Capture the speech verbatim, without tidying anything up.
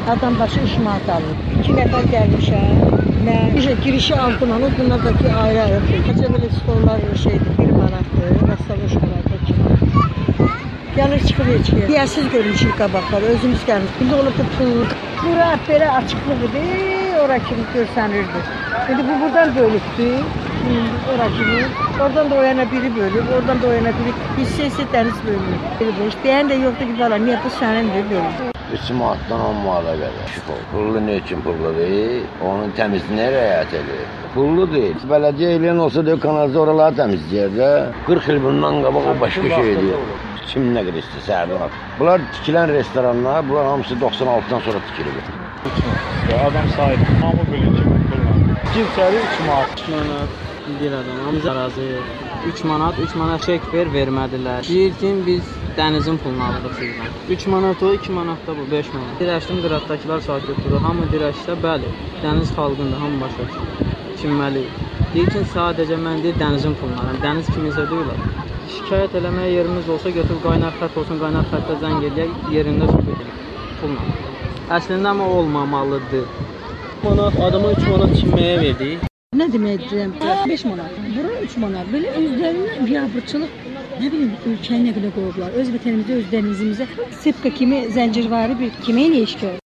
Adam başı üç manat alır. İki nəfər gəlmişəm. Mən girişi altı manat, bunlardaki ayrı-ayrı. Necə belə stollar şeydir, bir manatdır. Rəssalı şokolada iki manat. Gəlir çıxır içkiyə. Yiyəsiz görmüşük qabaqları, özümüz gəlmiş. İndi olub da pul. Bura belə açıqlıqdır, ora kimi görsənirdi. İndi bu buradan bölübdür. Ora kimi. Oradan da o yana biri bölüb, oradan da o yana biri. Hissə-hissə dəniz bölünür. Deyən də yoxdur ki, bala, niyə bu sənindir bölünür? üç manatdan on manata qədər. Pullu ne için pullu değil? Onun temizliğine riayet ediyor. Pullu değil. Belediye ile olsa diyor kanalda oraları temizleyeceğiz de. kırk yıl bundan qabaq o başka şey diyor. Kim ne kadar istese bunlar tikilen restoranlar, bunlar hamısı doxsan altıdan sonra tikilir. Adam sahibi, hamı bilir ki Cipsəri üç manat. üç manat bir adam, hamısı razı. üç manat, üç manat çek ver, vermədilər. Deyir ki, biz dənizin pulunu alırıq sizdən. üç manat o, iki manat da bu, beş manat. Dirəşdim, qıratdakılar sakit durur. Hamı dirəşsə, bəli, dəniz xalqında hamı başa düşməli. Deyir ki, sadəcə mən deyir, dənizin pulunu alırım. Dəniz kimisə deyirlər. Şikayət eləməyə yerimiz olsa, götürüb qaynar xətt olsun, qaynar xəttə zəng eləyək, yerində söhbət edək. Pulla. Əslində ama olmamalıdır. Manat, adama üç manat çinməyə verdik. Ne demek deyirəm? beş manat. Bura üç manat. Böyle özlerine biabırçılıq, ne bileyim, ülkəyə nə qədər qoyublar. Öz vətənimizdə, öz dənizimizə. Sipka kimi, zəncirvari bir kimi eləyək ki?